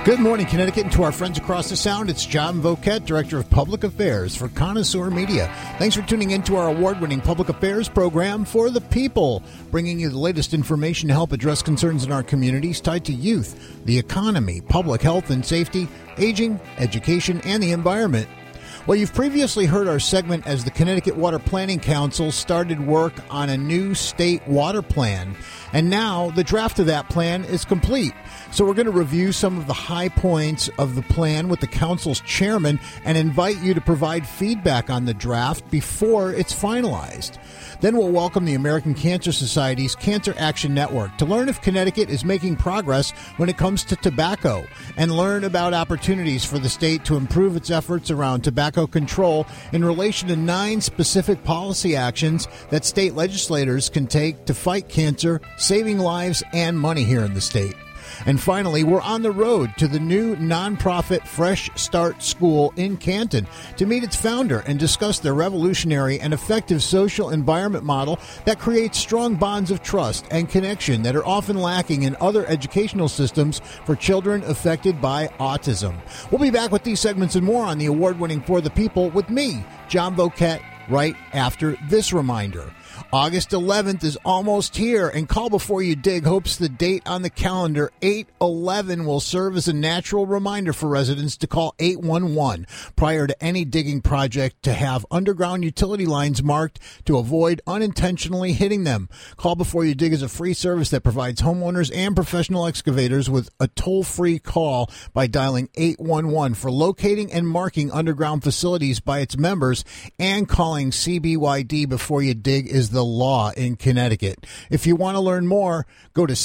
Good morning, Connecticut, and to our friends across the Sound. It's John Voquette, Director of Public Affairs for Connoisseur Media. Thanks for tuning in to our award-winning public affairs program for the people, bringing you the latest information to help address concerns in our communities tied to youth, the economy, public health and safety, aging, education, and the environment. Well, you've previously heard our segment as the Connecticut Water Planning Council started work on a new state water plan, and now the draft of that plan is complete. So we're going to review some of the high points of the plan with the council's chairman and invite you to provide feedback on the draft before it's finalized. Then we'll welcome the American Cancer Society's Cancer Action Network to learn if Connecticut is making progress when it comes to tobacco and learn about opportunities for the state to improve its efforts around tobacco control in relation to 9 specific policy actions that state legislators can take to fight cancer, saving lives and money here in the state. And finally, we're on the road to the new nonprofit Fresh Start School in Canton to meet its founder and discuss their revolutionary and effective social environment model that creates strong bonds of trust and connection that are often lacking in other educational systems for children affected by autism. We'll be back with these segments and more on the award-winning For the People with me, John Voquette, right after this reminder. August 11th is almost here, and Call Before You Dig hopes the date on the calendar, 8/11, will serve as a natural reminder for residents to call 811 prior to any digging project to have underground utility lines marked to avoid unintentionally hitting them. Call Before You Dig is a free service that provides homeowners and professional excavators with a toll-free call by dialing 811 for locating and marking underground facilities by its members, and calling CBYD Before You Dig is the law in Connecticut. If you want to learn more, go to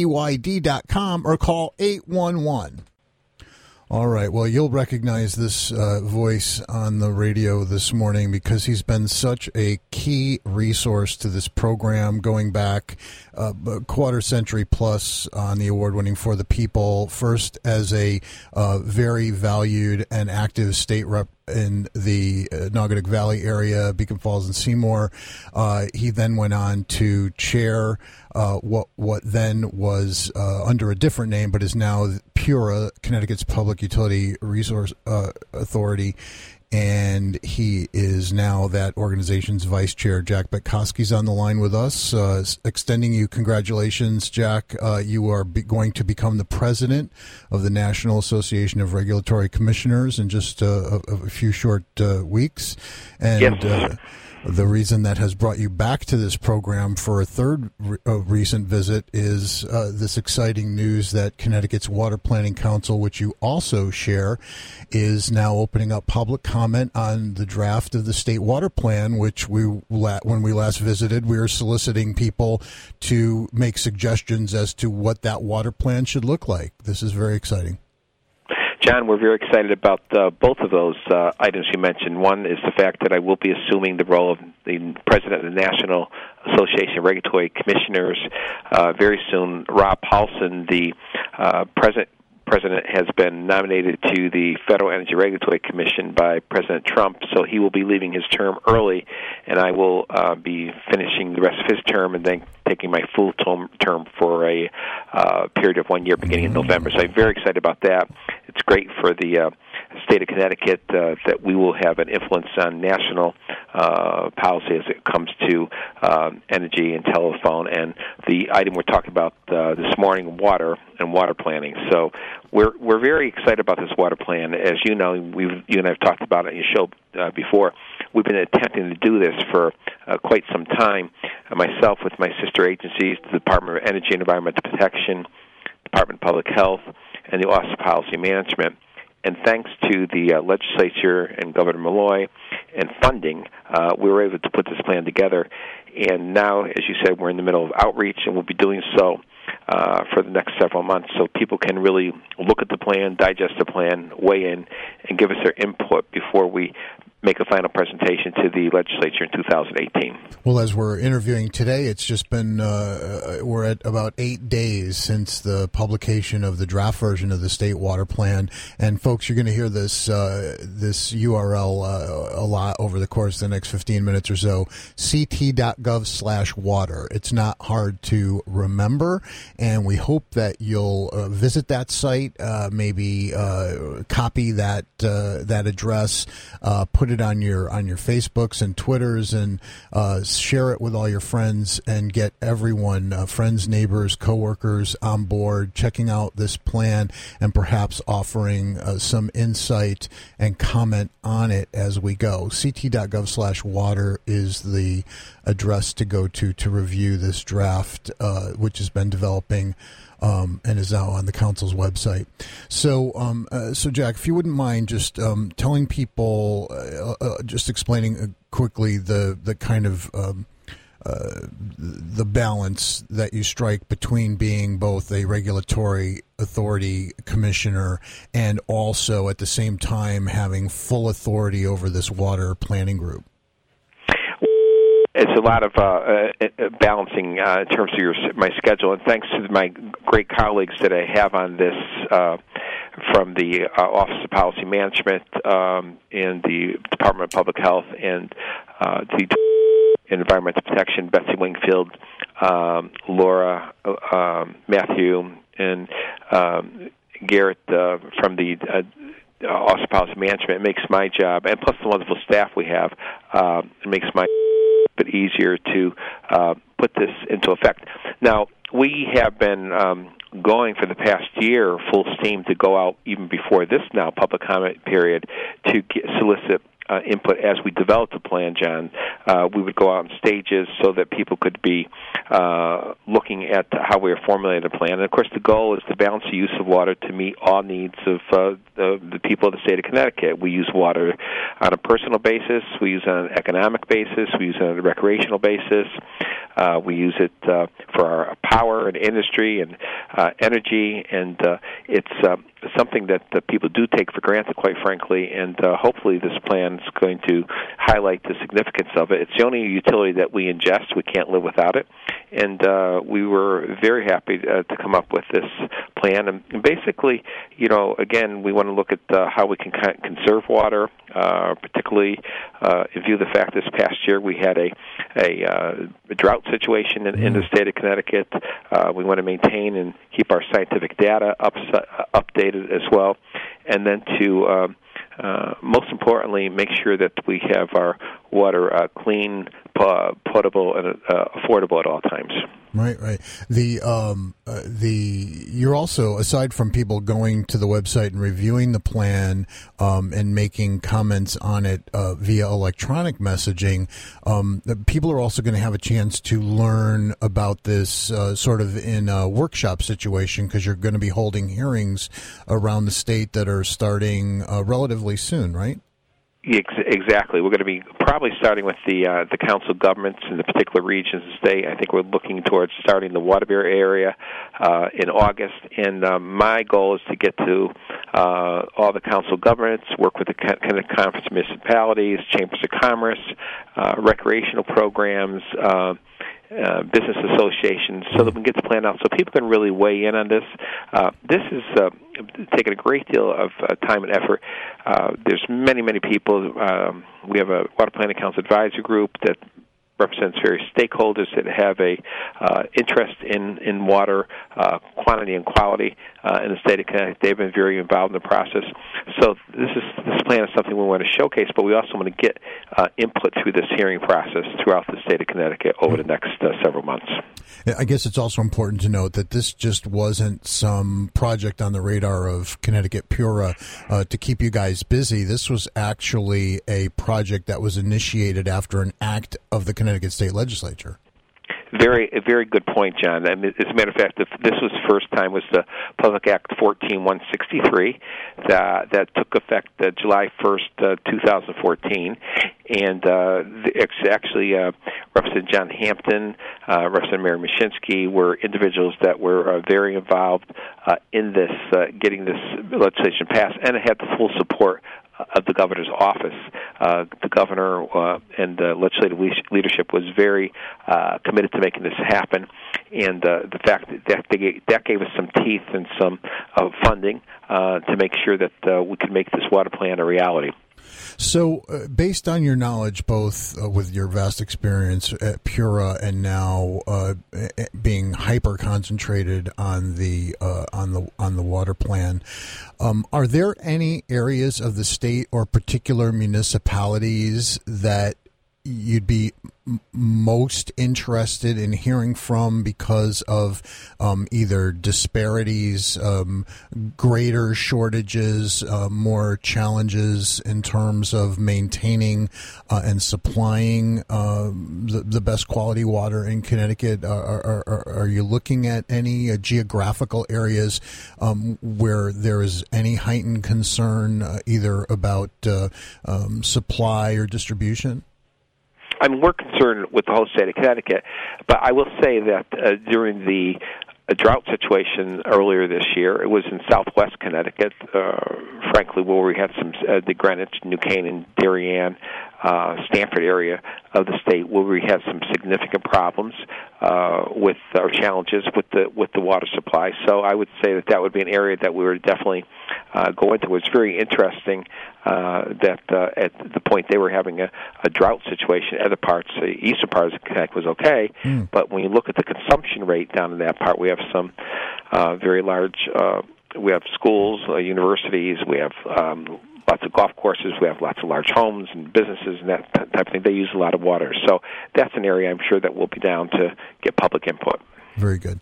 cbyd.com or call 811. All right. Well, you'll recognize this voice on the radio this morning because he's been such a key resource to this program going back a quarter century plus on the award-winning For the People, first as a very valued and active state rep in the Naugatuck Valley area, Beacon Falls and Seymour. He then went on to chair what then was under a different name, but is now PURA, Connecticut's Public Utility Resource Authority, and he is now that organization's vice chair. Jack Betkoski's on the line with us, extending you congratulations, Jack. You are going to become the president of the National Association of Regulatory Commissioners in just a few short weeks. And yes. The reason that has brought you back to this program for a third recent visit is this exciting news that Connecticut's Water Planning Council, which you also share, is now opening up public comment on the draft of the state water plan, which when we last visited, we were soliciting people to make suggestions as to what that water plan should look like. This is very exciting. John, we're very excited about both of those items you mentioned. One is the fact that I will be assuming the role of the president of the National Association of Regulatory Commissioners very soon. Rob Paulson, the president, has been nominated to the Federal Energy Regulatory Commission by President Trump, so he will be leaving his term early, and I will be finishing the rest of his term and then taking my full term for a period of 1 year beginning in November. So I'm very excited about that. It's great for the state of Connecticut that we will have an influence on national policy as it comes to energy and telephone, and the item we're talking about this morning, water and water planning. So we're very excited about this water plan. As you know, you and I have talked about it in your show before. We've been attempting to do this for quite some time. Myself, with my sister agencies, the Department of Energy and Environmental Protection, Department of Public Health, and the Office of Policy Management. And thanks to the legislature and Governor Malloy and funding, we were able to put this plan together. And now, as you said, we're in the middle of outreach, and we'll be doing so for the next several months, so people can really look at the plan, digest the plan, weigh in, and give us their input before we make a final presentation to the legislature in 2018. Well, as we're interviewing today, it's just been, we're at about 8 days since the publication of the draft version of the State Water Plan. And folks, you're going to hear this URL a lot over the course of the next 15 minutes or so, ct.gov/water. It's not hard to remember, and we hope that you'll visit that site, maybe copy that address, put it on your Facebooks and Twitters, and share it with all your friends, and get everyone, friends, neighbors, coworkers on board, checking out this plan, and perhaps offering some insight and comment on it as we go. ct.gov/water is the address to go to review this draft, which has been developing and is now on the council's website. So, Jack, if you wouldn't mind just telling people, just explaining quickly the kind of the balance that you strike between being both a regulatory authority commissioner and also at the same time having full authority over this water planning group. It's a lot of balancing in terms of my schedule, and thanks to my great colleagues that I have on this from the Office of Policy Management and the Department of Public Health and the Environmental Protection, Betsy Wingfield, Laura, Matthew, and Garrett from the Office of Policy Management. It makes my job, and plus the wonderful staff we have, it makes my bit easier to put this into effect. Now, we have been going for the past year full steam to go out even before this now public comment period to solicit input as we developed the plan, John. We would go out in stages so that people could be looking at how we are formulating a plan. And, of course, the goal is to balance the use of water to meet all needs of the people of the state of Connecticut. We use water on a personal basis. We use it on an economic basis. We use it on a recreational basis. We use it for our power and industry and energy, and it's something that people do take for granted, quite frankly, and hopefully this plan is going to highlight the significance of it. It's the only utility that we ingest. We can't live without it, and we were very happy to come up with this plan. And basically, again, we want to look at how we can conserve water, particularly in view of the fact this past year we had a drought situation in the state of Connecticut. We want to maintain and keep our scientific data updated as well, and then to most importantly make sure that we have our water clean, potable, and affordable at all times. Right. You're also, aside from people going to the website and reviewing the plan and making comments on it via electronic messaging, people are also going to have a chance to learn about this sort of in a workshop situation, because you're going to be holding hearings around the state that are starting relatively soon, right? Exactly. We're going to be probably starting with the council governments in the particular regions of the state. I think we're looking towards starting the Waterbury area in August, and my goal is to get to all the council governments, work with the Connecticut Conference of Municipalities, Chambers of Commerce, recreational programs, business associations, so that we can get the plan out so people can really weigh in on this. This is taken a great deal of time and effort. There's many people. We have a Water Planning Council Advisory Group that represents various stakeholders that have a interest in water quantity and quality in the state of Connecticut. They've been very involved in the process. So this plan is something we want to showcase, but we also want to get input through this hearing process throughout the state of Connecticut over the next several months. I guess it's also important to note that this just wasn't some project on the radar of Connecticut Pura to keep you guys busy. This was actually a project that was initiated after an act of the Connecticut State Legislature. Very good point, John. I mean, as a matter of fact, this was the first time was the Public Act 14163 that took effect July 1st, 2014, and actually Representative John Hampton, Representative Mary Mashinsky were individuals that were very involved in this, getting this legislation passed, and it had the full support of the governor's office. The governor and the legislative leadership was very committed to making this happen, and the fact that gave us some teeth and some funding to make sure that we could make this water plan a reality. So, based on your knowledge, both with your vast experience at Pura and now being hyper concentrated on the water plan, are there any areas of the state or particular municipalities that you'd be most interested in hearing from because of either disparities, greater shortages, more challenges in terms of maintaining and supplying the best quality water in Connecticut? Are you looking at any geographical areas where there is any heightened concern either about supply or distribution? I mean, we're concerned with the whole state of Connecticut, but I will say that during the drought situation earlier this year, it was in southwest Connecticut, frankly, where we had some the Greenwich, New Canaan, Darien, Stamford area of the state, where we had some significant problems with our challenges with the water supply. So I would say that would be an area that we would definitely go into. It's very interesting that at the point they were having a drought situation, other parts, the eastern part of Connecticut was okay, but when you look at the consumption rate down in that part, we have some very large, we have schools, universities, we have lots of golf courses, we have lots of large homes and businesses and that type of thing. They use a lot of water. So that's an area I'm sure that we'll be down to get public input. Very good.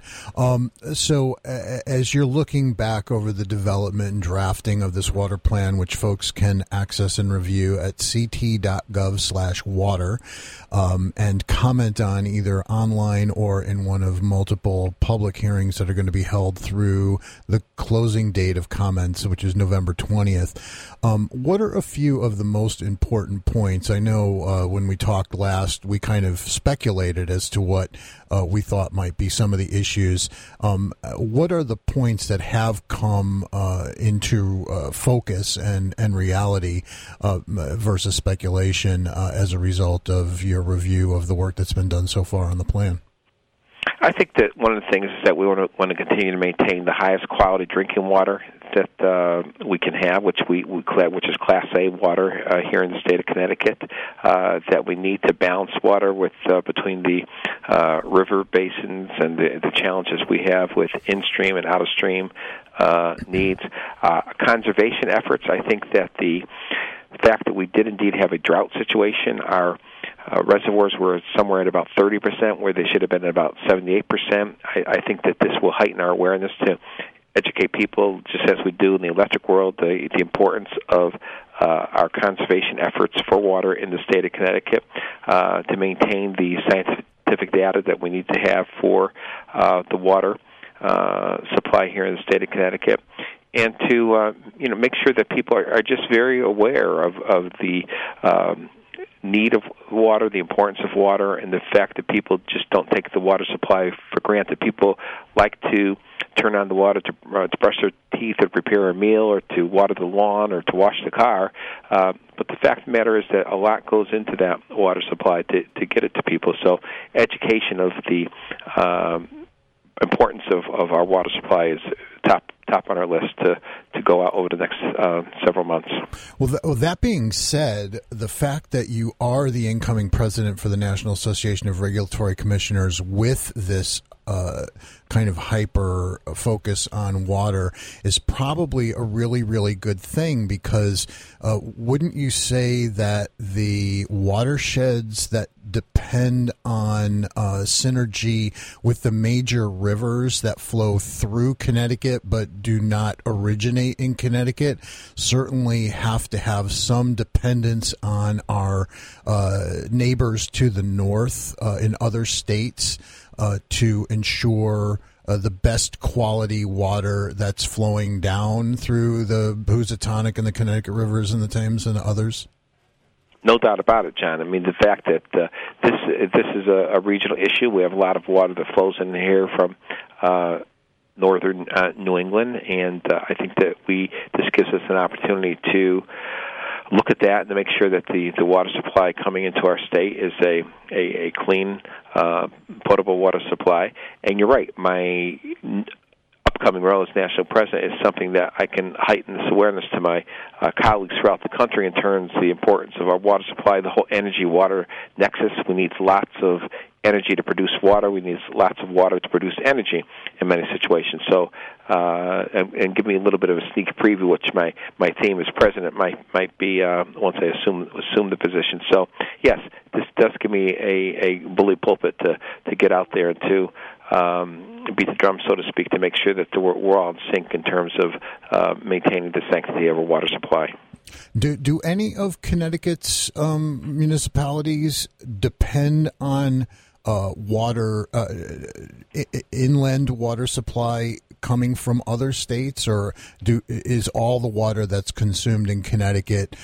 So as you're looking back over the development and drafting of this water plan, which folks can access and review at ct.gov/water, and comment on either online or in one of multiple public hearings that are going to be held through the closing date of comments, which is November 20th. What are a few of the most important points? I know when we talked last, we kind of speculated as to what we thought might be some of the issues. What are the points that have come into focus and reality versus speculation as a result of your review of the work that's been done so far on the plan? I think that one of the things is that we want to continue to maintain the highest quality drinking water that we can have, which is Class A water here in the state of Connecticut. That we need to balance water with between the river basins and the challenges we have with in-stream and out-of-stream needs. Conservation efforts. I think that the fact that we did indeed have a drought situation, our reservoirs were somewhere at about 30%, where they should have been at about 78%. I think that this will heighten our awareness to educate people, just as we do in the electric world, the importance of our conservation efforts for water in the state of Connecticut, to maintain the scientific data that we need to have for the water supply here in the state of Connecticut, and to make sure that people are just very aware of the need of water, the importance of water, and the fact that people just don't take the water supply for granted. People like to turn on the water to brush their teeth or prepare a meal or to water the lawn or to wash the car. But the fact of the matter is that a lot goes into that water supply to get it to people. So education of the importance of our water supply is top on our list to go out over the next several months. Well, that being said, the fact that you are the incoming president for the National Association of Regulatory Commissioners with this kind of hyper focus on water is probably a really, really good thing, because wouldn't you say that the watersheds that depend on synergy with the major rivers that flow through Connecticut but do not originate in Connecticut certainly have to have some dependence on our neighbors to the north in other states to ensure the best quality water that's flowing down through the Housatonic and the Connecticut rivers and the Thames and others? No doubt about it, John. I mean, the fact that this is a regional issue. We have a lot of water that flows in here from northern New England, and I think that this gives us an opportunity to look at that and to make sure that the water supply coming into our state is a clean, potable water supply. And you're right, my upcoming role as national president is something that I can heighten this awareness to my colleagues throughout the country in terms of the importance of our water supply, the whole energy-water nexus. We need lots of energy to produce water. We need lots of water to produce energy in many situations. So, and give me a little bit of a sneak preview, which my theme as president might be once I assume the position. So, yes, this does give me a bully pulpit to get out there and to beat the drum, so to speak, to make sure that we're all in sync in terms of maintaining the sanctity of our water supply. Do any of Connecticut's municipalities depend on water, inland water supply coming from other states, or is all the water that's consumed in Connecticut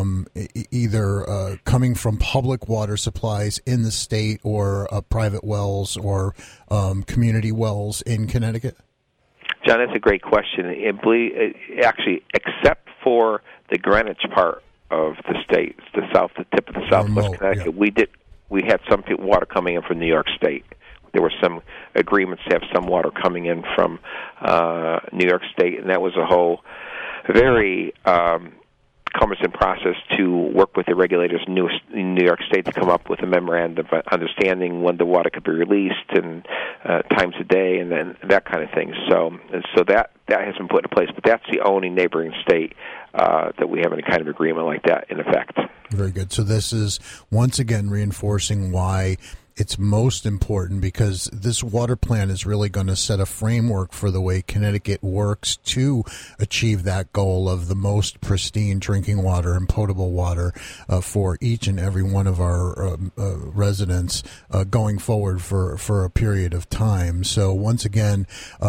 either coming from public water supplies in the state or private wells or community wells in Connecticut? John, that's a great question. Actually, except for the Greenwich part of the state, the tip of the southwest Connecticut, yeah. We had some water coming in from New York State. There were some agreements to have some water coming in from New York State, and that was a whole very cumbersome process to work with the regulators in New York State to come up with a memorandum of understanding when the water could be released and times a day and then that kind of thing. So that has been put in place, but that's the only neighboring state that we have any kind of agreement like that in effect. Very good. So this is once again reinforcing why it's most important, because this water plan is really going to set a framework for the way Connecticut works to achieve that goal of the most pristine drinking water and potable water for each and every one of our residents going forward for a period of time. So once again,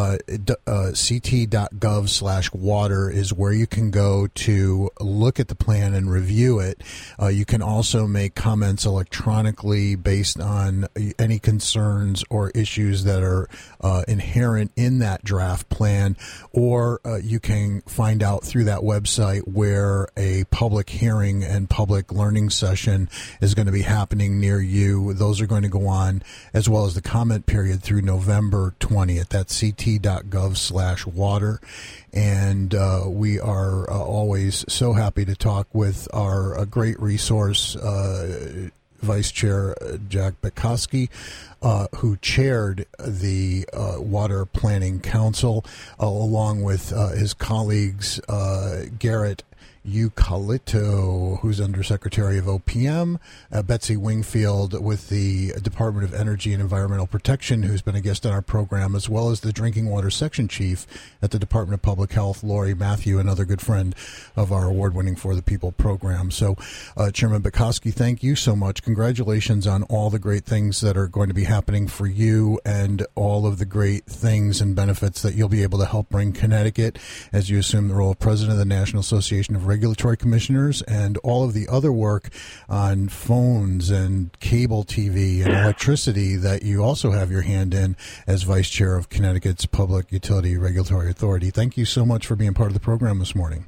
ct.gov/water is where you can go to look at the plan and review it. You can also make comments electronically based on any concerns or issues that are inherent in that draft plan, or you can find out through that website where a public hearing and public learning session is going to be happening near you. Those are going to go on, as well as the comment period, through November 20th. That's ct.gov/water. And we are always so happy to talk with our great resource, Vice Chair Jack Bekoski, who chaired the Water Planning Council, along with his colleagues Garrett Eucalipto, who's Undersecretary of OPM, Betsy Wingfield with the Department of Energy and Environmental Protection, who's been a guest on our program, as well as the Drinking Water Section Chief at the Department of Public Health, Lori Matthew, another good friend of our award-winning For the People program. So, Chairman Bekoski, thank you so much. Congratulations on all the great things that are going to be happening for you and all of the great things and benefits that you'll be able to help bring Connecticut as you assume the role of President of the National Association of Regulatory Commissioners, and all of the other work on phones and cable TV and electricity that you also have your hand in as Vice Chair of Connecticut's Public Utility Regulatory Authority. Thank you so much for being part of the program this morning.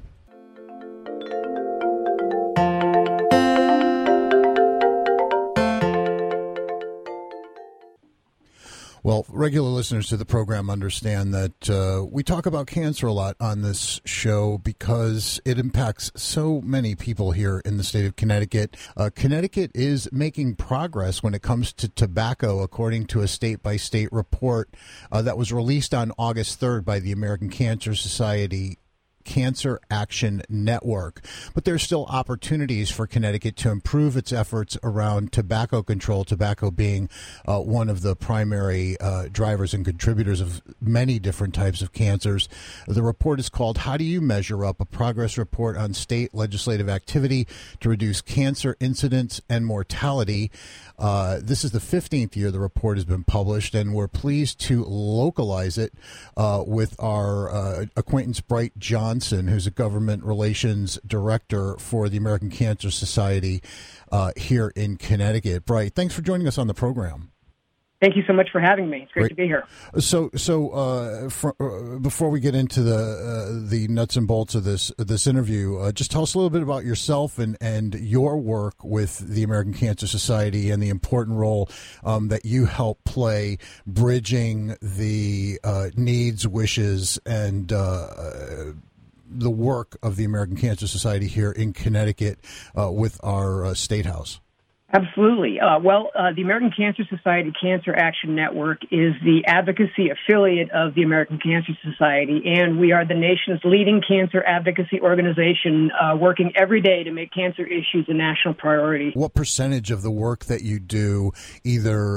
Well, regular listeners to the program understand that we talk about cancer a lot on this show because it impacts so many people here in the state of Connecticut. Connecticut is making progress when it comes to tobacco, according to a state-by-state report that was released on August 3rd by the American Cancer Society Cancer Action Network. But there's still opportunities for Connecticut to improve its efforts around tobacco control, tobacco being one of the primary drivers and contributors of many different types of cancers. The report is called How Do You Measure Up? A Progress Report on State Legislative Activity to Reduce Cancer Incidence and Mortality. This is the 15th year the report has been published, and we're pleased to localize it with our acquaintance Bright Johnson, who's a government relations director for the American Cancer Society here in Connecticut. Bright, thanks for joining us on the program. Thank you so much for having me. It's great to be here. So, before we get into the nuts and bolts of this interview, just tell us a little bit about yourself and your work with the American Cancer Society and the important role that you help play bridging the needs, wishes, and the work of the American Cancer Society here in Connecticut with our State House. Absolutely. The American Cancer Society Cancer Action Network is the advocacy affiliate of the American Cancer Society, and we are the nation's leading cancer advocacy organization working every day to make cancer issues a national priority. What percentage of the work that you do either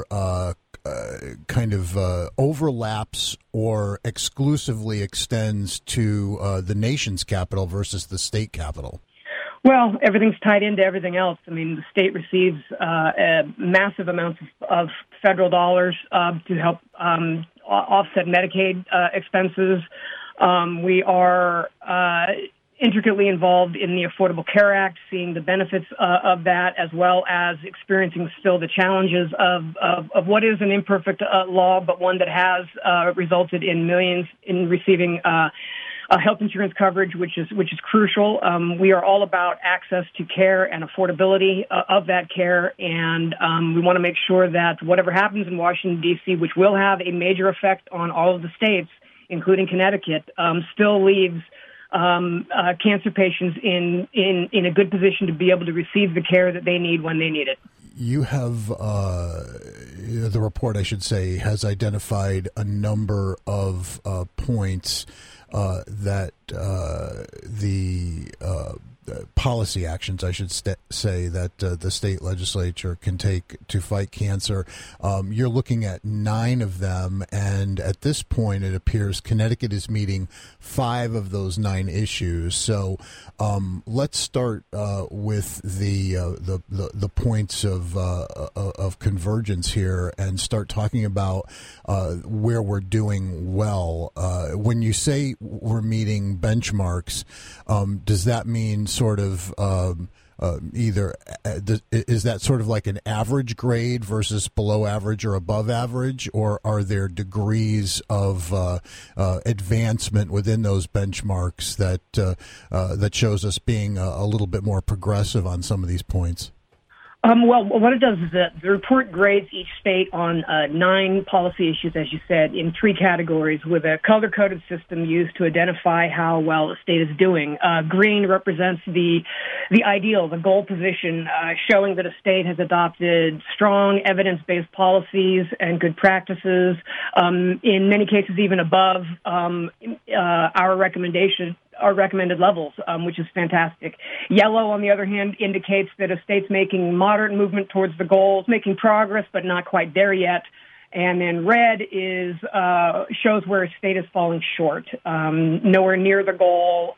overlaps or exclusively extends to the nation's capital versus the state capital? Well, everything's tied into everything else. I mean, the state receives massive amounts of federal dollars to help offset Medicaid expenses. We are intricately involved in the Affordable Care Act, seeing the benefits of that, as well as experiencing still the challenges of what is an imperfect law, but one that has resulted in millions in receiving health insurance coverage, which is crucial. We are all about access to care and affordability of that care, and we want to make sure that whatever happens in Washington, D.C., which will have a major effect on all of the states, including Connecticut, still leaves cancer patients in a good position to be able to receive the care that they need when they need it. You have, the report, I should say, has identified a number of points that the policy actions, I should say, that the state legislature can take to fight cancer. You're looking at 9 of them, and at this point, it appears Connecticut is meeting 5 of those 9 issues. So let's start with the points of convergence here, and start talking about where we're doing well. When you say we're meeting benchmarks, does that mean sort of either is that sort of like an average grade versus below average or above average, or are there degrees of advancement within those benchmarks that shows us being a little bit more progressive on some of these points? What it does is that the report grades each state on 9 policy issues, as you said, in 3 categories, with a color-coded system used to identify how well a state is doing. Green represents the ideal, the goal position, showing that a state has adopted strong evidence-based policies and good practices, in many cases even above our recommended levels, which is fantastic. Yellow, on the other hand, indicates that a state's making moderate movement towards the goals, making progress, but not quite there yet. And then red shows where a state is falling short, nowhere near the goal,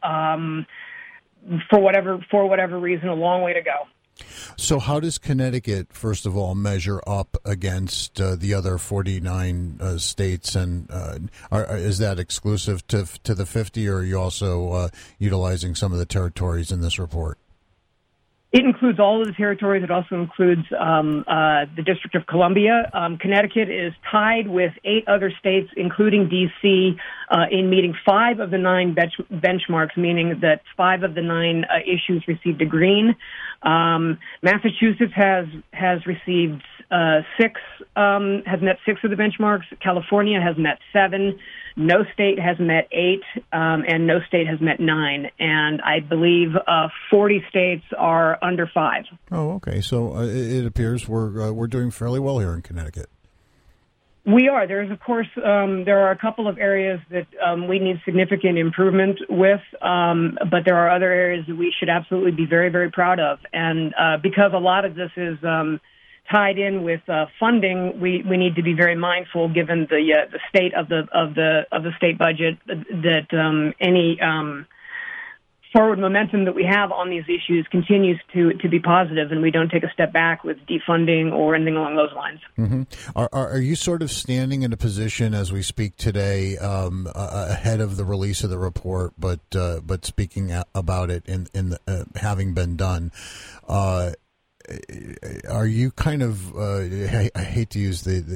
for whatever reason, a long way to go. So how does Connecticut, first of all, measure up against the other 49 states? And is that exclusive to the 50, or are you also utilizing some of the territories in this report? It includes all of the territories. It also includes the District of Columbia. Connecticut is tied with 8 other states, including D.C., in meeting 5 of the 9 benchmarks, meaning that 5 of the 9 issues received a green. Massachusetts has received 6, has met 6 of the benchmarks. California has met 7. No state has met 8, and no state has met 9. And I believe 40 states are under 5. Oh, okay. So it appears we're doing fairly well here in Connecticut. We are. There's, of course, there are a couple of areas that we need significant improvement with, but there are other areas that we should absolutely be very, very proud of. And because a lot of this is tied in with funding, we need to be very mindful, given the state of the state budget, that any forward momentum that we have on these issues continues to be positive, and we don't take a step back with defunding or anything along those lines. Mm-hmm. Are you sort of standing in a position as we speak today, ahead of the release of the report, but speaking about it in having been done? are you kind of? I hate to use the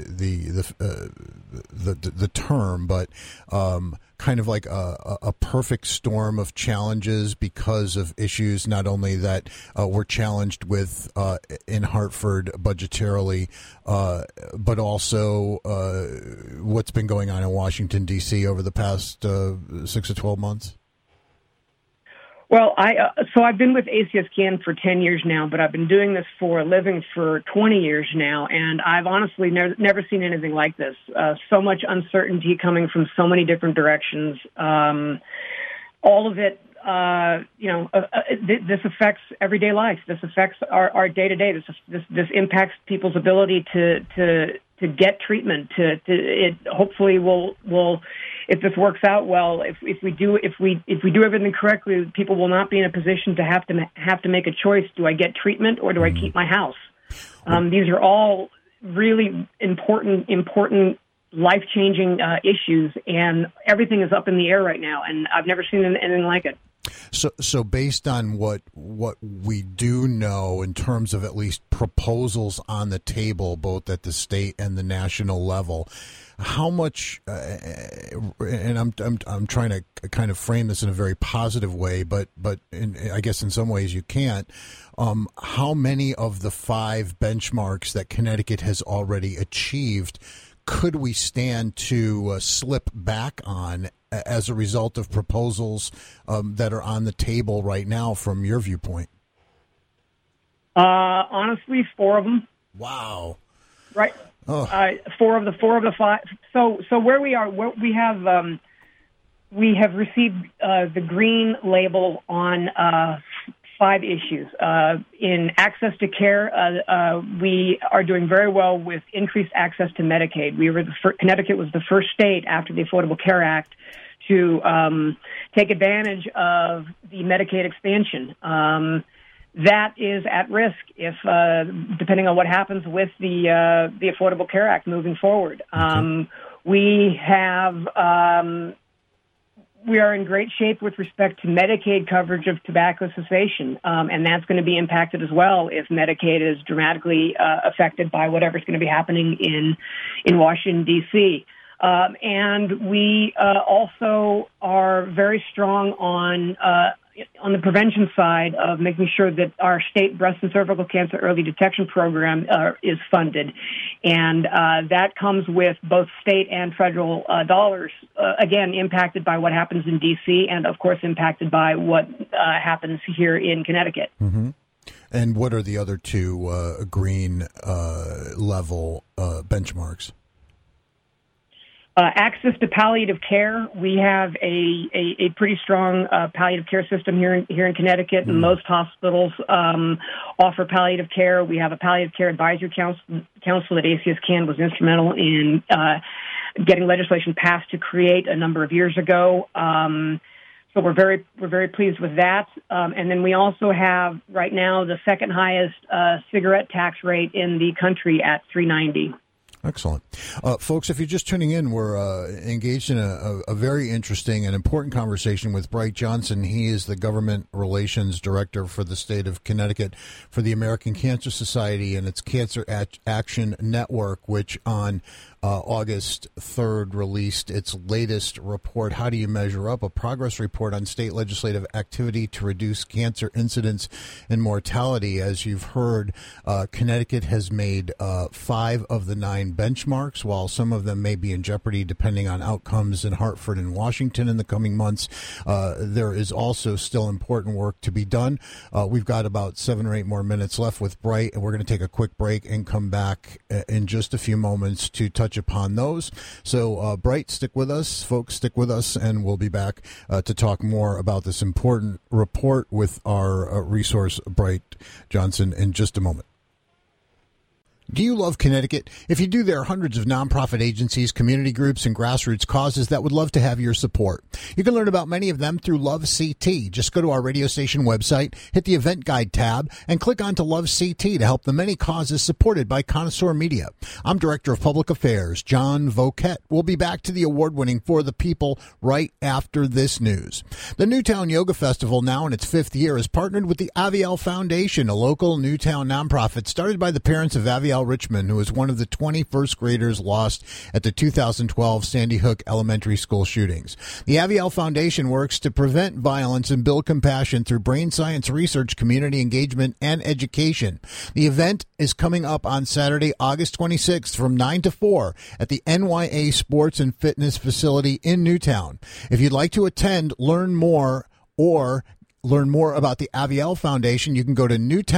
term, but kind of like a perfect storm of challenges because of issues not only that we're challenged with in Hartford budgetarily, but also what's been going on in Washington, D.C. over the past 6 to 12 months? Well, I've been with ACSCAN for 10 years now, but I've been doing this for a living for 20 years now, and I've honestly never seen anything like this. So much uncertainty coming from so many different directions. All of it, this affects everyday life. This affects our day-to-day. This impacts people's ability to get treatment. It hopefully will. If this works out well, if we do everything correctly, people will not be in a position to have to make a choice. Do I get treatment or do I keep my house? These are all really important life-changing issues, and everything is up in the air right now, and I've never seen anything like it. So based on what we do know in terms of at least proposals on the table, both at the state and the national level, how much? And I'm trying to kind of frame this in a very positive way, but I guess in some ways you can't. How many of the 5 benchmarks that Connecticut has already achieved could we stand to slip back on as a result of proposals that are on the table right now from your viewpoint? Honestly, 4 of them. Wow. Right. Oh. 4 of the 5. So where we are, we have received the green label on 5 issues. In access to care, we are doing very well with increased access to Medicaid. Connecticut was the first state after the Affordable Care Act to take advantage of the Medicaid expansion. That is at risk if, depending on what happens with the Affordable Care Act moving forward. We are in great shape with respect to Medicaid coverage of tobacco cessation, and that's going to be impacted as well if Medicaid is dramatically affected by whatever's going to be happening in Washington, D.C. And we also are very strong on the prevention side of making sure that our state breast and cervical cancer early detection program is funded. And that comes with both state and federal dollars, again, impacted by what happens in D.C. and, of course, impacted by what happens here in Connecticut. Mm-hmm. And what are the other 2 green level benchmarks? Access to palliative care. We have a pretty strong palliative care system here in Connecticut, and most hospitals offer palliative care. We have a palliative care advisory council that ACSCAN was instrumental in getting legislation passed to create a number of years ago. So we're very pleased with that. And then we also have right now the second highest cigarette tax rate in the country at $3.90. Excellent. Folks, if you're just tuning in, we're engaged in a very interesting and important conversation with Bright Johnson. He is the Government Relations Director for the state of Connecticut for the American Cancer Society and its Cancer Action Network, which on August 3rd released its latest report, How Do You Measure Up? A progress report on state legislative activity to reduce cancer incidence and mortality. As you've heard, Connecticut has made 5 of the 9 benchmarks, while some of them may be in jeopardy depending on outcomes in Hartford and Washington in the coming months. There is also still important work to be done. We've got about 7 or 8 more minutes left with Bright, and we're going to take a quick break and come back in just a few moments to touch upon those. So, Bright, stick with us. Folks, stick with us, and we'll be back to talk more about this important report with our resource, Bright Johnson, in just a moment. Do you love Connecticut? If you do, there are hundreds of nonprofit agencies, community groups, and grassroots causes that would love to have your support. You can learn about many of them through Love CT. Just go to our radio station website, hit the event guide tab, and click on to Love CT to help the many causes supported by Connoisseur Media. I'm Director of Public Affairs, John Voket. We'll be back to the award-winning For the People right after this news. The Newtown Yoga Festival, now in its 5th year, has partnered with the Aviel Foundation, a local Newtown nonprofit started by the parents of Aviel Richmond, who was one of the 20 first graders lost at the 2012 Sandy Hook Elementary School shootings. The Aviel Foundation works to prevent violence and build compassion through brain science research, community engagement, and education. The event is coming up on Saturday, August 26th from 9 to 4 at the NYA Sports and Fitness Facility in Newtown. If you'd like to attend, learn more about the Aviel Foundation, you can go to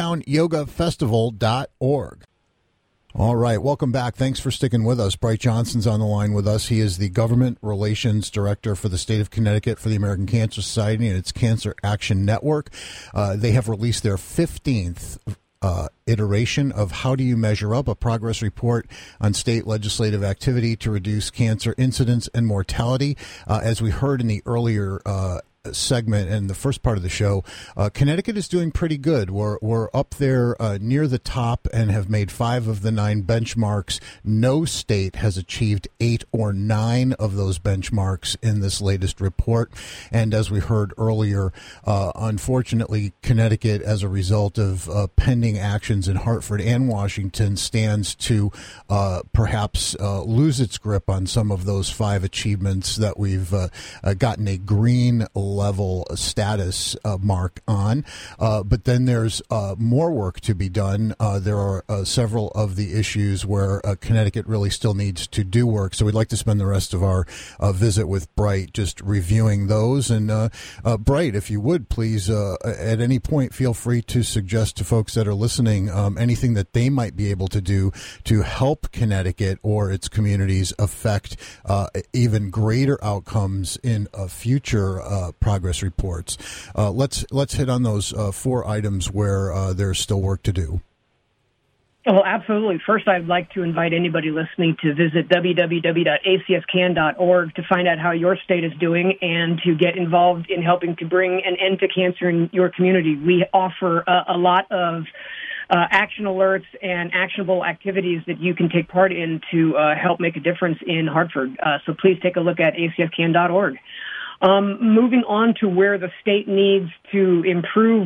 newtownyogafestival.org. All right. Welcome back. Thanks for sticking with us. Bright Johnson's on the line with us. He is the Government Relations Director for the state of Connecticut for the American Cancer Society and its Cancer Action Network. They have released their 15th iteration of How Do You Measure Up, a progress report on state legislative activity to reduce cancer incidence and mortality. As we heard in the earlier segment and the first part of the show, Connecticut is doing pretty good. We're up there near the top and have made 5 of the 9 benchmarks. No state has achieved 8 or 9 of those benchmarks in this latest report. And as we heard earlier, unfortunately, Connecticut, as a result of pending actions in Hartford and Washington, stands to perhaps lose its grip on some of those 5 achievements that we've gotten a green level status mark on. But then there's more work to be done. There are several of the issues where Connecticut really still needs to do work. So we'd like to spend the rest of our visit with Bright just reviewing those. And Bright, if you would, please, at any point, feel free to suggest to folks that are listening anything that they might be able to do to help Connecticut or its communities affect even greater outcomes in future progress reports. Let's hit on those 4 items where there's still work to do. Well, absolutely. First, I'd like to invite anybody listening to visit www.acscan.org to find out how your state is doing and to get involved in helping to bring an end to cancer in your community. We offer a lot of action alerts and actionable activities that you can take part in to help make a difference in Hartford. So please take a look at acscan.org. Moving on to where the state needs to improve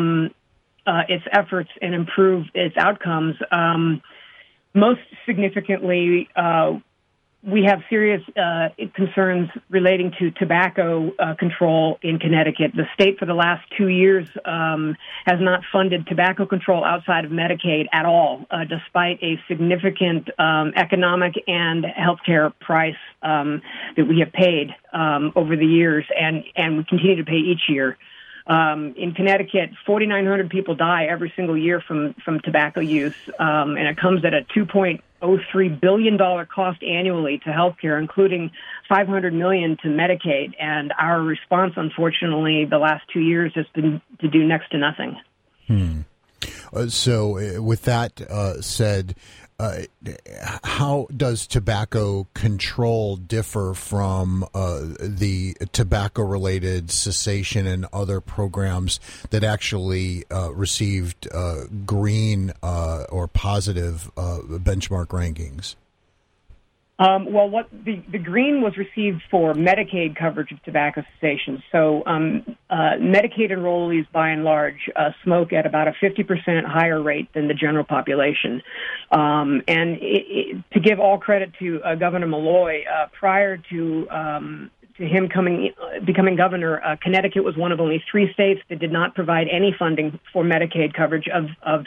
its efforts and improve its outcomes. Most significantly, we have serious concerns relating to tobacco control in Connecticut. The state for the last 2 years has not funded tobacco control outside of Medicaid at all, despite a significant economic and healthcare price that we have paid over the years, and we continue to pay each year. In Connecticut, 4,900 people die every single year from tobacco use, and it comes at a $2.03 billion cost annually to healthcare, including $500 million to Medicaid. And our response, unfortunately, the last 2 years has been to do next to nothing. So with that said, how does tobacco control differ from the tobacco-related cessation and other programs that actually received green or positive benchmark rankings? Well, what the green was received for Medicaid coverage of tobacco cessation. So Medicaid enrollees, by and large, smoke at about a 50% higher rate than the general population. And to give all credit to Governor Malloy, prior to him becoming governor, Connecticut was one of only 3 states that did not provide any funding for Medicaid coverage of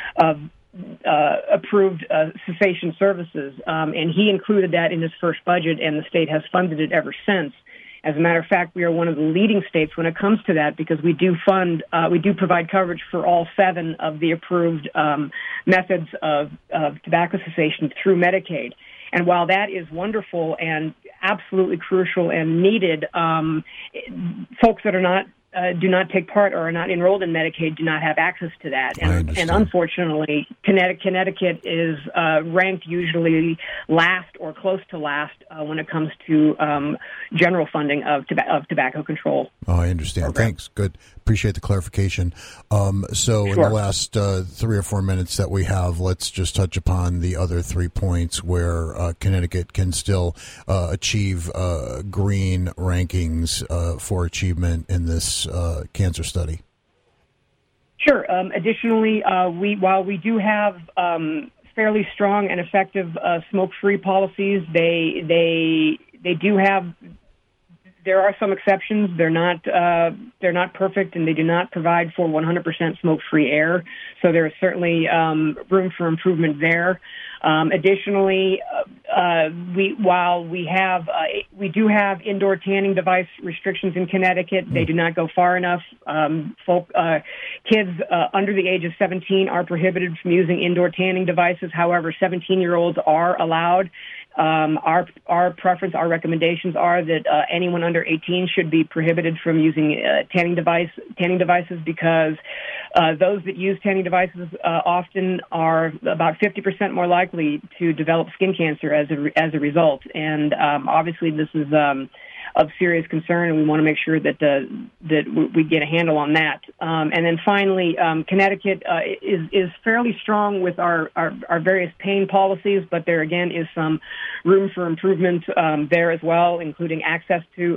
approved cessation services, and he included that in his first budget, and the state has funded it ever since. As a matter of fact, we are one of the leading states when it comes to that because we do provide coverage for all 7 of the approved methods of tobacco cessation through Medicaid. And while that is wonderful and absolutely crucial and needed, folks that are not do not take part or are not enrolled in Medicaid do not have access to that. And unfortunately, Connecticut is ranked usually last or close to last when it comes to general funding of tobacco control. Oh, I understand. Program. Thanks. Good. Appreciate the clarification. So in the last 3 or 4 minutes that we have, let's just touch upon the other 3 points where Connecticut can still achieve green rankings for achievement in this cancer study. Sure. Additionally, while we do have fairly strong and effective smoke-free policies, they do have. There are some exceptions. They're not perfect, and they do not provide for 100% smoke-free air. So there is certainly room for improvement there. Additionally, we do have indoor tanning device restrictions in Connecticut. They do not go far enough. Kids under the age of 17 are prohibited from using indoor tanning devices. However, 17-year-olds are allowed. Our preference, our recommendations are that anyone under 18 should be prohibited from using tanning devices because those that use tanning devices often are about 50% more likely to develop skin cancer as a result. And obviously, this is of serious concern, and we want to make sure that we get a handle on that. And then finally, Connecticut is fairly strong with our various pain policies, but there again is some room for improvement there as well, including access to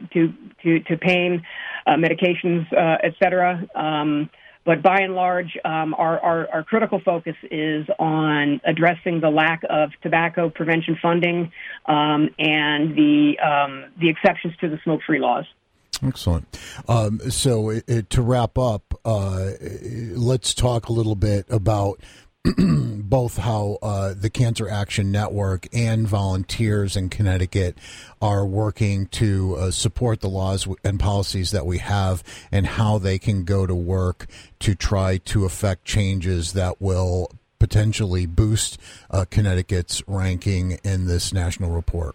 pain medications, et cetera. But by and large, our critical focus is on addressing the lack of tobacco prevention funding and the exceptions to the smoke-free laws. Excellent. So to wrap up, let's talk a little bit about both how the Cancer Action Network and volunteers in Connecticut are working to support the laws and policies that we have and how they can go to work to try to affect changes that will potentially boost Connecticut's ranking in this national report.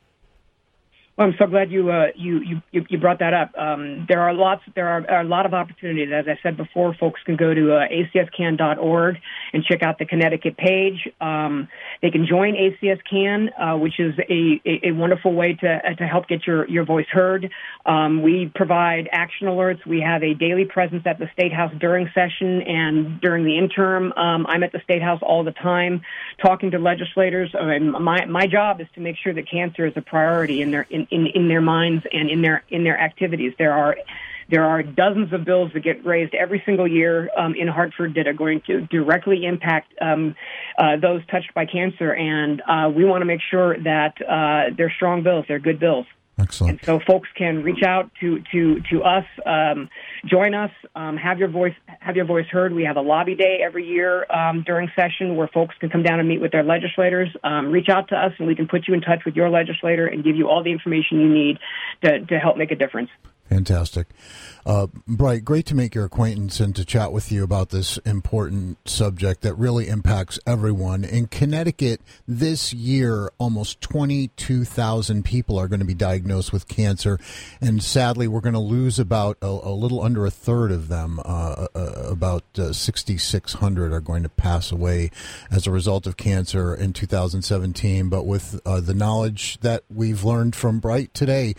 Well, I'm so glad you brought that up. There are a lot of opportunities. As I said before, folks can go to acscan.org and check out the Connecticut page. They can join ACS Can, which is a wonderful way to help get your voice heard. We provide action alerts. We have a daily presence at the State House during session and during the interim. I'm at the State House all the time talking to legislators. My job is to make sure that cancer is a priority in their minds and in their activities. There are dozens of bills that get raised every single year in Hartford that are going to directly impact those touched by cancer, and we want to make sure that they're strong bills, they're good bills. Excellent. And so folks can reach out to us, join us, have your voice heard. We have a lobby day every year during session where folks can come down and meet with their legislators. Reach out to us, and we can put you in touch with your legislator and give you all the information you need to help make a difference. Fantastic. Bright, great to make your acquaintance and to chat with you about this important subject that really impacts everyone. In Connecticut, this year, almost 22,000 people are going to be diagnosed with cancer, and sadly, we're going to lose about a little under a third of them. About 6,600 are going to pass away as a result of cancer in 2017. But with the knowledge that we've learned from Bright today,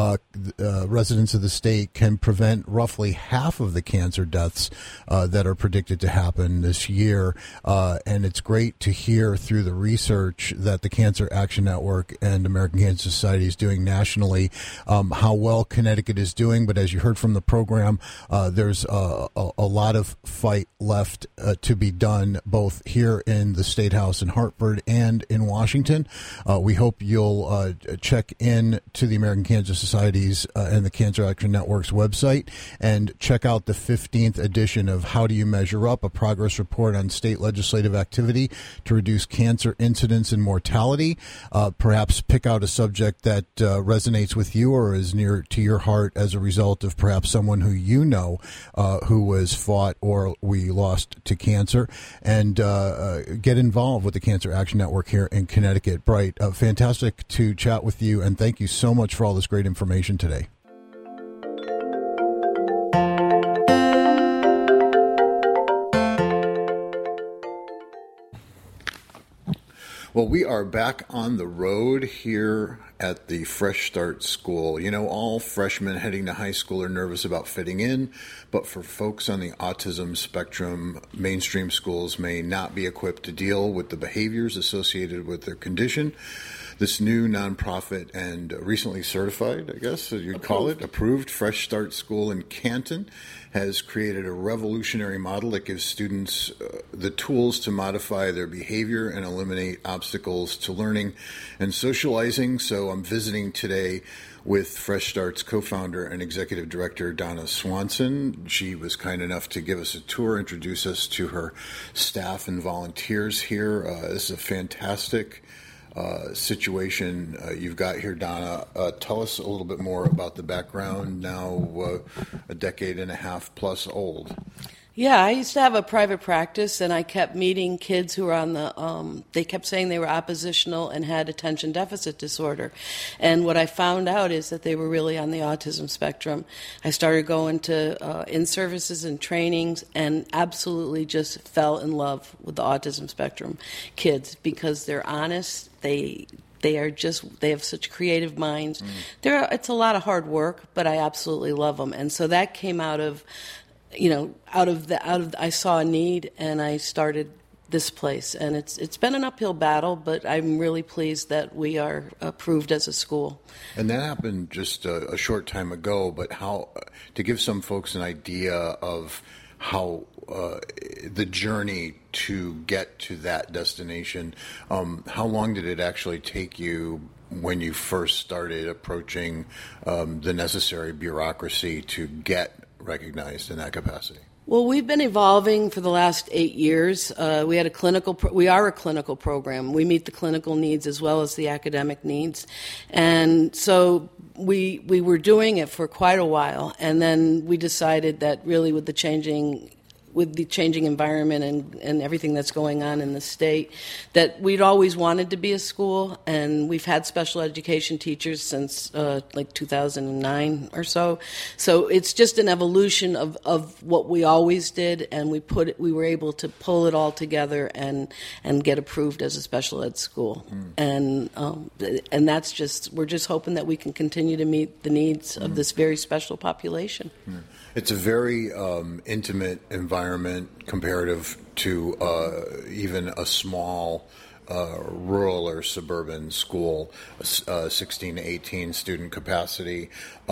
residents of the state can prevent roughly half of the cancer deaths that are predicted to happen this year. And it's great to hear through the research that the Cancer Action Network and American Cancer Society is doing nationally how well Connecticut is doing. But as you heard from the program, there's a lot of fight left to be done both here in the State House in Hartford and in Washington. We hope you'll check in to the American Cancer Society's and the Cancer Action Network's website and check out the 15th edition of How Do You Measure Up, a progress report on state legislative activity to reduce cancer incidence and mortality. Perhaps pick out a subject that resonates with you or is near to your heart as a result of perhaps someone who you know who was fought or we lost to cancer, and get involved with the Cancer Action Network here in Connecticut. Bright, fantastic to chat with you, and thank you so much for all this great information today. Well, we are back on the road here at the Fresh Start School. You know, all freshmen heading to high school are nervous about fitting in, but for folks on the autism spectrum, mainstream schools may not be equipped to deal with the behaviors associated with their condition. This new nonprofit and recently certified, I guess you'd call it, approved Fresh Start School in Canton has created a revolutionary model that gives students the tools to modify their behavior and eliminate obstacles to learning and socializing. So I'm visiting today with Fresh Start's co-founder and executive director, Donna Swanson. She was kind enough to give us a tour, introduce us to her staff and volunteers here. This is a fantastic situation you've got here, Donna. Tell us a little bit more about the background, now a decade and a half plus old. Yeah, I used to have a private practice, and I kept meeting kids who were on the, they kept saying they were oppositional and had attention deficit disorder. And what I found out is that they were really on the autism spectrum. I started going to in-services and trainings and absolutely just fell in love with the autism spectrum kids because they're honest, they have such creative minds. It's a lot of hard work, but I absolutely love them. And so that came out of I saw a need and I started this place. And it's been an uphill battle, but I'm really pleased that we are approved as a school. And that happened just a short time ago, but how, to give some folks an idea of how the journey to get to that destination, how long did it actually take you when you first started approaching the necessary bureaucracy to get recognized in that capacity? Well, we've been evolving for the last 8 years. We are a clinical program. We meet the clinical needs as well as the academic needs. And so we were doing it for quite a while, and then we decided that really with the changing environment and everything that's going on in the state, that we'd always wanted to be a school, and we've had special education teachers since like 2009 or so. So it's just an evolution of what we always did, and we were able to pull it all together and get approved as a special ed school. And that's just, we're just hoping that we can continue to meet the needs of this very special population. It's a very intimate environment comparative to even a small rural or suburban school, 16 to 18 student capacity.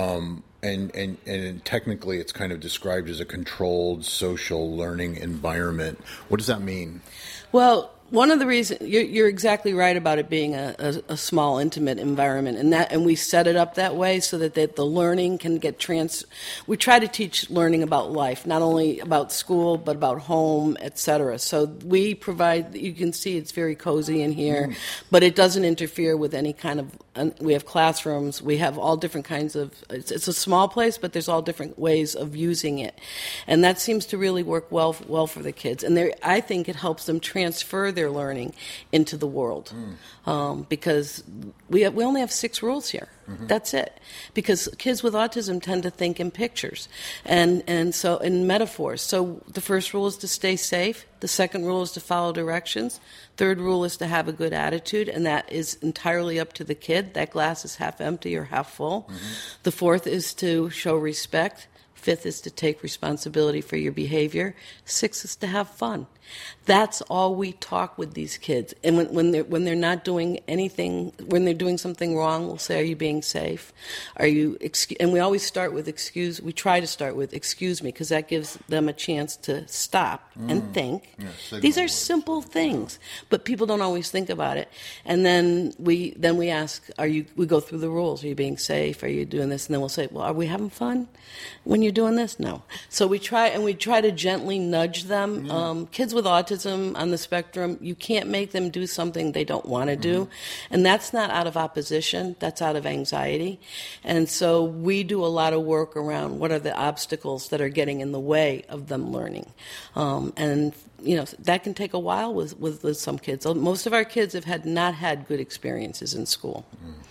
And technically it's kind of described as a controlled social learning environment. What does that mean? Well, one of the reasons, you're exactly right about it being a small, intimate environment, and we set it up that way so that the learning can get we try to teach learning about life, not only about school, but about home, etc. So we provide, you can see it's very cozy in here, but it doesn't interfere with any kind of, we have classrooms, we have all different kinds of, it's a small place, but there's all different ways of using it. And that seems to really work well for the kids. And I think it helps them transfer their learning into the world, because we only have 6 rules here. That's it. Because kids with autism tend to think in pictures and so in metaphors. So the first rule is to stay safe. The second rule is to follow directions. Third rule is to have a good attitude, and that is entirely up to the kid. That glass is half empty or half full. The fourth is to show respect. Fifth is to take responsibility for your behavior. Sixth is to have fun. That's all we talk with these kids. And when they're not doing anything, when they're doing something wrong, we'll say, "Are you being safe? Are you?" And we always start with excuse. We try to start with "excuse me," because that gives them a chance to stop and think. These are simple things, but people don't always think about it. And then we ask, we go through the rules. Are you being safe? Are you doing this? And then we'll say, "Well, are we having fun when you're doing this?" No. So we try to gently nudge them. Kids with autism on the spectrum, you can't make them do something they don't want to do. And that's not out of opposition, that's out of anxiety. And so we do a lot of work around what are the obstacles that are getting in the way of them learning. And that can take a while with some kids. Most of our kids have not had good experiences in school.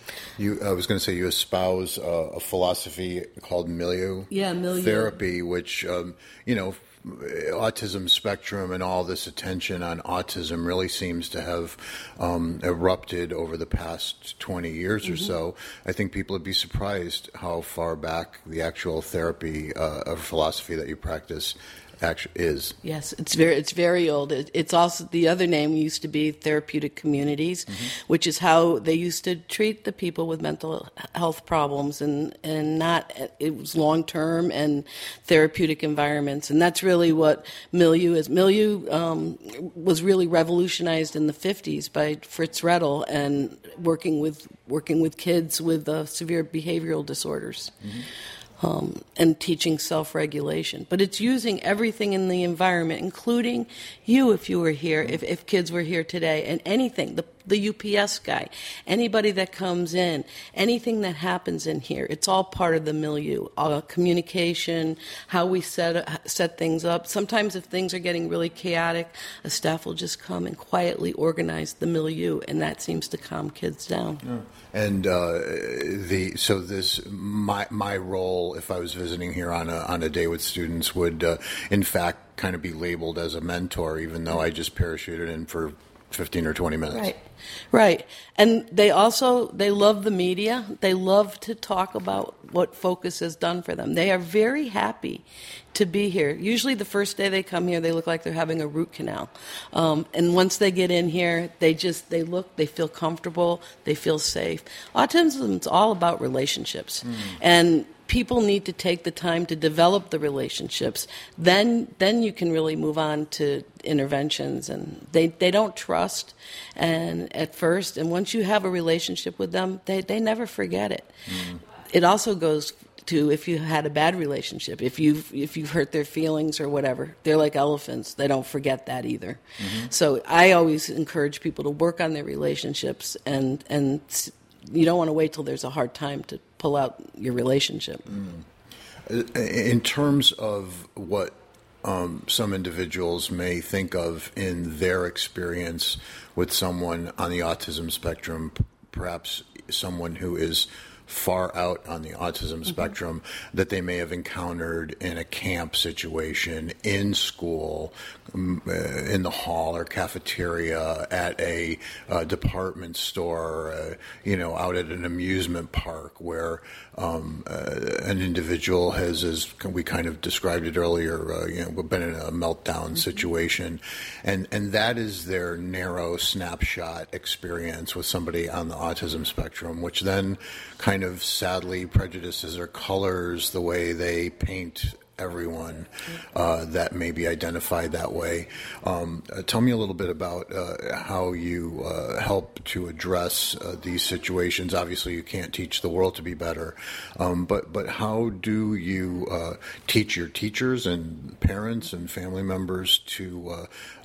I was going to say you espouse a philosophy called milieu therapy, which autism spectrum and all this attention on autism really seems to have erupted over the past 20 years or so. I think people would be surprised how far back the actual therapy or philosophy that you practice actually is. Yes, it's very old. It's also, the other name used to be therapeutic communities, which is how they used to treat the people with mental health problems, and not, it was long term and therapeutic environments, and that's really what Milieu is. Milieu was really revolutionized in the 50s by Fritz Rettel, and working with kids with severe behavioral disorders. And teaching self-regulation. But it's using everything in the environment, including you if you were here, if kids were here today, and anything, the UPS guy, anybody that comes in, anything that happens in here, it's all part of the milieu. Communication, how we set things up. Sometimes if things are getting really chaotic, a staff will just come and quietly organize the milieu, and that seems to calm kids down. Yeah. And my role, if I was visiting here on a day with students, would in fact kind of be labeled as a mentor, even though I just parachuted in for 15 or 20 minutes. Right. And they love the media. They love to talk about what Focus has done for them. They are very happy to be here. Usually the first day they come here, they look like they're having a root canal. And once they get in here, they feel comfortable, they feel safe. Autism is all about relationships. And people need to take the time to develop the relationships. Then you can really move on to interventions. And they don't trust and at first. And once you have a relationship with them, they never forget it. It also goes to if you had a bad relationship, if you've hurt their feelings or whatever, they're like elephants. They don't forget that either. So I always encourage people to work on their relationships, and you don't want to wait till there's a hard time to pull out your relationship. In terms of what some individuals may think of in their experience with someone on the autism spectrum, perhaps someone who is far out on the autism spectrum, that they may have encountered in a camp situation, in school, in the hall or cafeteria, at a department store, out at an amusement park, where an individual has, as we kind of described it earlier, been in a meltdown situation, and that is their narrow snapshot experience with somebody on the autism spectrum, which then kind of sadly prejudices or colors the way they paint everyone that may be identified that way. Tell me a little bit about how you help to address these situations. Obviously, you can't teach the world to be better, but how do you teach your teachers and parents and family members to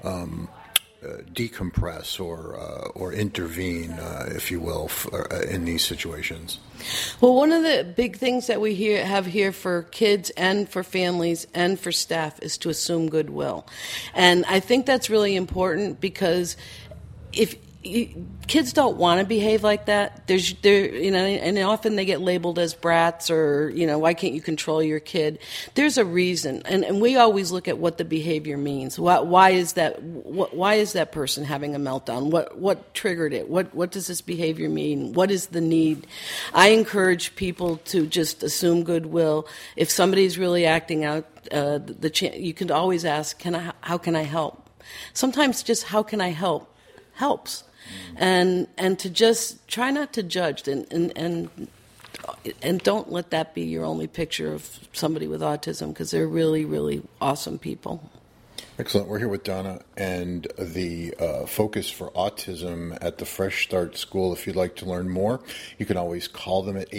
decompress or intervene, if you will, in these situations? Well, one of the big things that we have here for kids and for families and for staff is to assume goodwill. And I think that's really important, because if kids don't want to behave like that, and often they get labeled as brats, or why can't you control your kid? There's a reason, and we always look at what the behavior means. Why is that person having a meltdown? What triggered it? What does this behavior mean? What is the need? I encourage people to just assume goodwill. If somebody's really acting out, you can always ask, how can I help? Sometimes just how can I help helps. And to just try not to judge, and don't let that be your only picture of somebody with autism, because they're really, really awesome people. Excellent. We're here with Donna and the Focus for Autism at the Fresh Start School. If you'd like to learn more, you can always call them at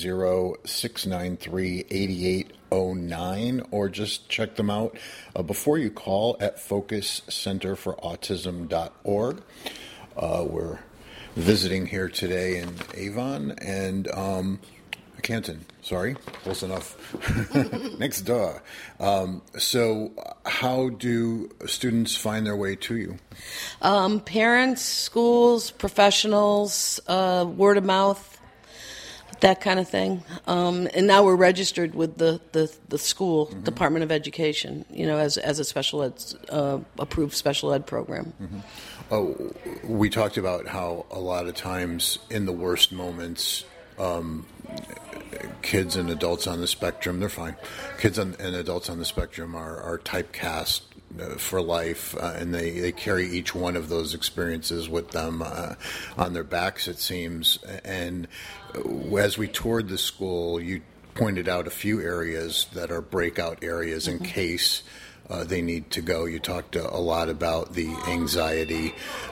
860-693-8809, or just check them out before you call at focuscenterforautism.org. We're visiting here today in Avon and Canton. Sorry, close enough. Next door. So how do students find their way to you? Parents, schools, professionals, word of mouth. That kind of thing. And now we're registered with the school Department of Education, as a special ed approved special ed program. We talked about how a lot of times in the worst moments, kids and adults on the spectrum, they're fine. Kids and adults on the spectrum are typecast for life, and they carry each one of those experiences with them on their backs, it seems. And as we toured the school, you pointed out a few areas that are breakout areas in case they need to go. You talked a lot about the anxiety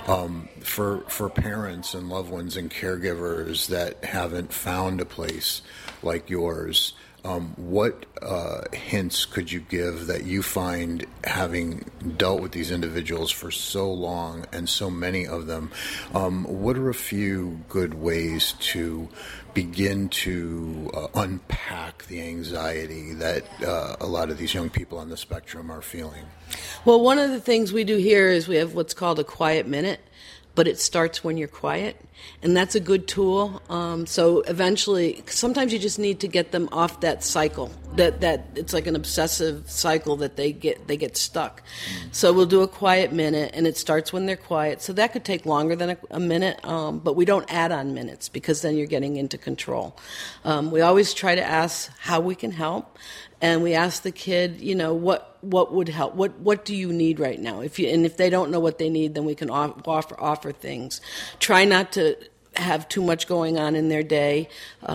for parents and loved ones and caregivers that haven't found a place like yours. What hints could you give that you find, having dealt with these individuals for so long and so many of them, what are a few good ways to begin to unpack the anxiety that a lot of these young people on the spectrum are feeling? Well, one of the things we do here is we have what's called a quiet minute, but it starts when you're quiet, and that's a good tool. So eventually, sometimes you just need to get them off that cycle. That it's like an obsessive cycle that they get stuck. So we'll do a quiet minute, and it starts when they're quiet. So that could take longer than a minute, but we don't add on minutes because then you're getting into control. We always try to ask how we can help. And we ask the kid, what would help? What do you need right now? If they don't know what they need, then we can offer things. Try not to have too much going on in their day.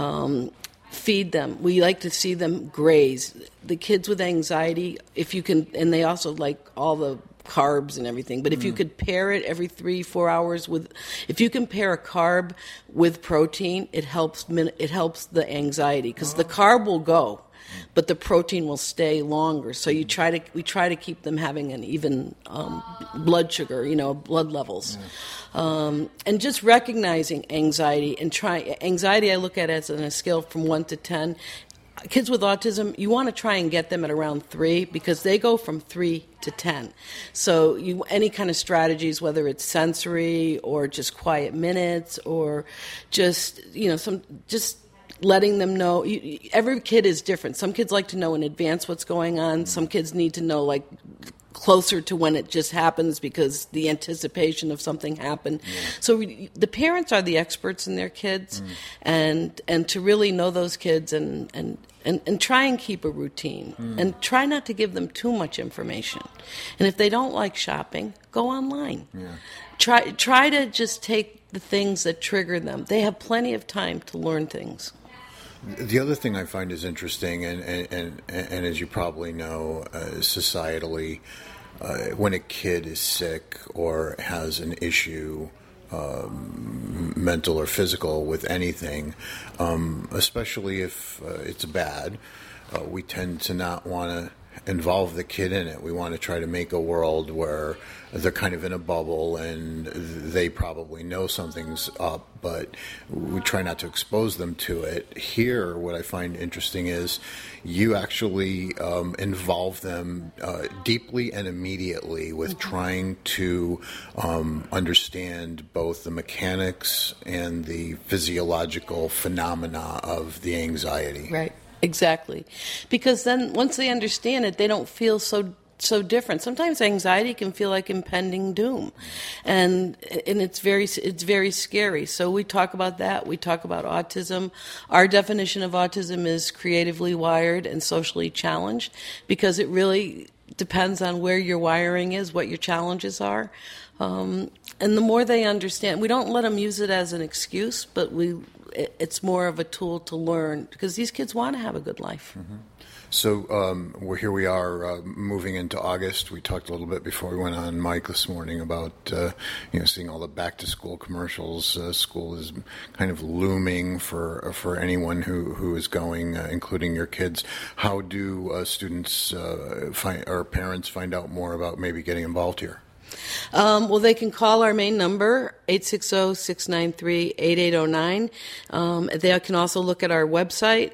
Feed them. We like to see them graze. The kids with anxiety, if you can, and they also like all the carbs and everything, but if you could pair it every 3-4 hours if you can pair a carb with protein, it helps the anxiety, because the carb will go, but the protein will stay longer. So we try to keep them having an even blood sugar, blood levels. And just recognizing anxiety anxiety I look at as on a scale from 1 to 10. Kids with autism, you want to try and get them at around 3, because they go from 3 to 10. So any kind of strategies, whether it's sensory or just quiet minutes or just letting them know. Every kid is different. Some kids like to know in advance what's going on. Some kids need to know closer to when it just happens, because the anticipation of something happened. Yeah. So the parents are the experts in their kids, and to really know those kids and try and keep a routine, and try not to give them too much information. And if they don't like shopping, go online. Yeah. Try to just take the things that trigger them. They have plenty of time to learn things. The other thing I find is interesting, and as you probably know, societally, when a kid is sick or has an issue, mental or physical, with anything, especially if it's bad, we tend to not want to involve the kid in it. We want to try to make a world where they're kind of in a bubble and they probably know something's up, but we try not to expose them to it. Here, what I find interesting is you actually involve them deeply and immediately with trying to understand both the mechanics and the physiological phenomena of the anxiety. Right. Exactly. Because then once they understand it, they don't feel so different. Sometimes anxiety can feel like impending doom, and it's very scary. So we talk about that. We talk about autism. Our definition of autism is creatively wired and socially challenged, because it really depends on where your wiring is, what your challenges are. And the more they understand, we don't let them use it as an excuse, but it's more of a tool to learn, because these kids want to have a good life. Mm-hmm. So here we are moving into August. We talked a little bit before we went on mic this morning about seeing all the back-to-school commercials. School is kind of looming for anyone who is going, including your kids. How do students or parents find out more about maybe getting involved here? Well, they can call our main number, 860-693-8809. They can also look at our website,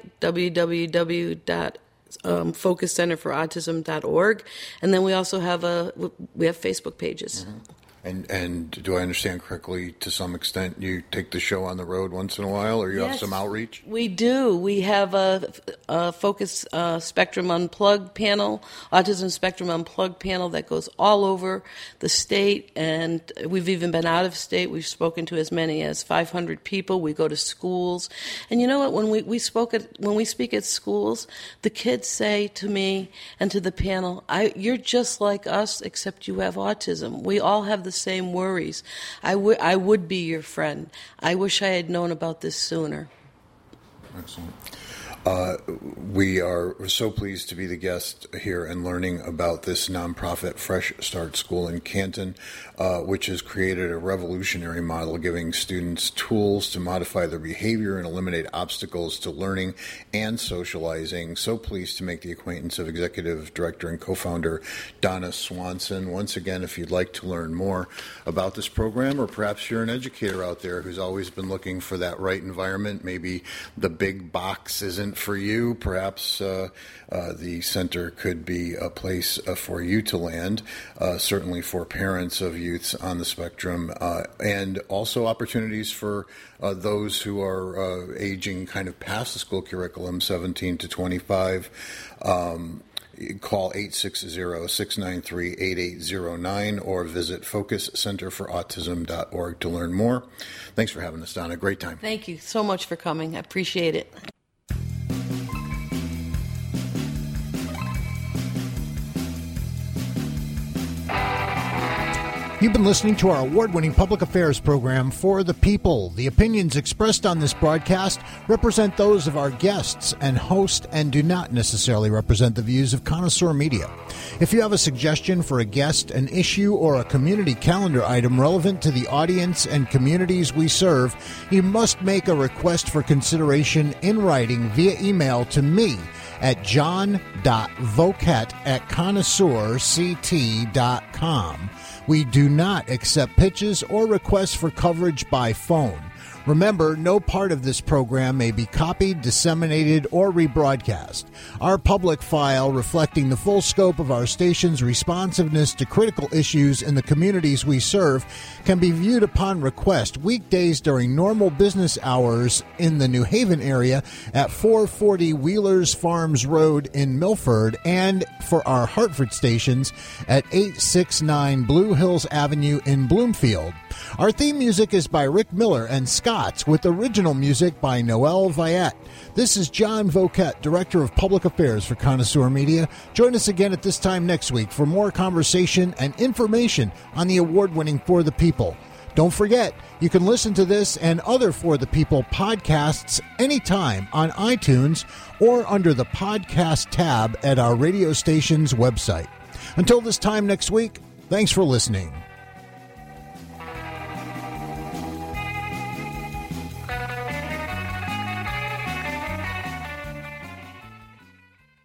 www.focuscenterforautism.org, and then we also have Facebook pages. Mm-hmm. And do I understand correctly, to some extent, you take the show on the road once in a while, or you have some outreach? We do. We have a Focus Spectrum Unplugged panel, Autism Spectrum Unplugged panel that goes all over the state, and we've even been out of state. We've spoken to as many as 500 people. We go to schools. And you know what? When we speak at schools, the kids say to me and to the panel, you're just like us, except you have autism. We all have the same worries. I would be your friend. I wish I had known about this sooner. Excellent. We are so pleased to be the guest here and learning about this nonprofit Fresh Start School in Canton, which has created a revolutionary model giving students tools to modify their behavior and eliminate obstacles to learning and socializing. So pleased to make the acquaintance of Executive Director and co-founder Donna Swanson. Once again, if you'd like to learn more about this program, or perhaps you're an educator out there who's always been looking for that right environment, maybe the big box isn't for you, perhaps the center could be a place for you to land, certainly for parents of youths on the spectrum, and also opportunities for those who are aging kind of past the school curriculum, 17 to 25. Call 860-693-8809 or visit focuscenterforautism.org to learn more. Thanks for having us, Donna. Great time. Thank you so much for coming. I appreciate it. You've been listening to our award-winning public affairs program, For the People. The opinions expressed on this broadcast represent those of our guests and host and do not necessarily represent the views of Connoisseur Media. If you have a suggestion for a guest, an issue, or a community calendar item relevant to the audience and communities we serve, you must make a request for consideration in writing via email to me at john.vocat@connoisseurct.com. We do not accept pitches or requests for coverage by phone. Remember, no part of this program may be copied, disseminated, or rebroadcast. Our public file, reflecting the full scope of our station's responsiveness to critical issues in the communities we serve, can be viewed upon request weekdays during normal business hours in the New Haven area at 440 Wheelers Farms Road in Milford, and for our Hartford stations at 869 Blue Hills Avenue in Bloomfield. Our theme music is by Rick Miller and Scott's, with original music by Noel Viette. This is John Vocat, Director of Public Affairs for Connoisseur Media. Join us again at this time next week for more conversation and information on the award-winning For the People. Don't forget, you can listen to this and other For the People podcasts anytime on iTunes or under the podcast tab at our radio station's website. Until this time next week, thanks for listening.